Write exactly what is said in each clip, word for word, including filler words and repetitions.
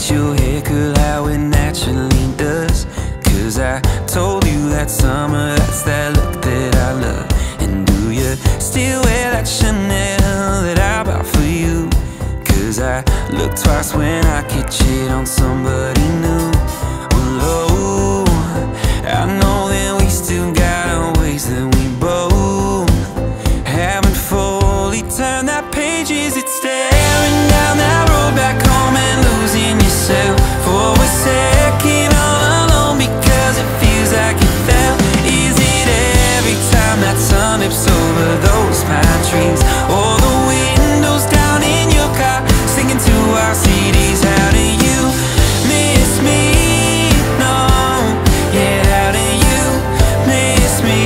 let your hair curl how it naturally does. Cause I told you that summer, that's that look that I love. And do you still wear that Chanel that I bought for you? Cause I look twice when I catch it on somebody new. Well, oh, I know that we still got our ways that we both haven't fully turned that page. Is it staring down that road back home and losing yourself for a second all alone because it feels like it fell? Is it every time that sun dips over those pine trees, or the windows down in your car singing to our C Ds? How do you miss me? No, yeah, how do you miss me?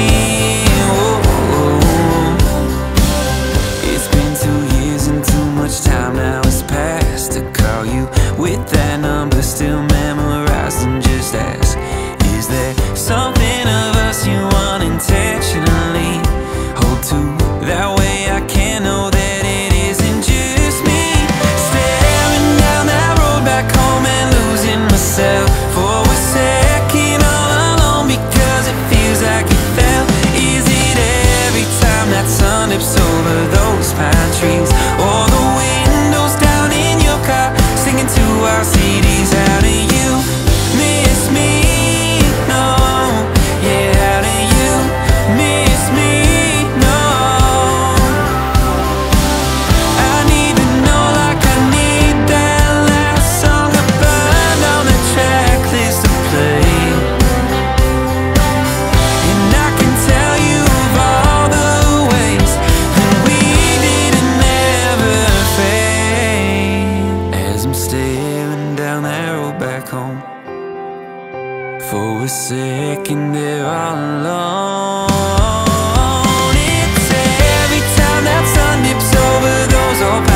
Oh, it's been two years and too much time now has passed to call you with that number still memorized, and just ask, is there something of us you unintentionally hold to? That way I can know that it isn't just me staring down that road back home and losing myself for a second all alone because it feels like it fell. Is it every time that sun dips over those pine trees, or the windows down in your car singing to our C Ds? How do you miss me? No, yeah, how do you miss me? No, I need to know like I need that last song I burned on the track list to play. And I can tell you of all the ways that we didn't ever fade. As I'm staring down that road back home, for a second there all alone. It's every time that sun dips over those old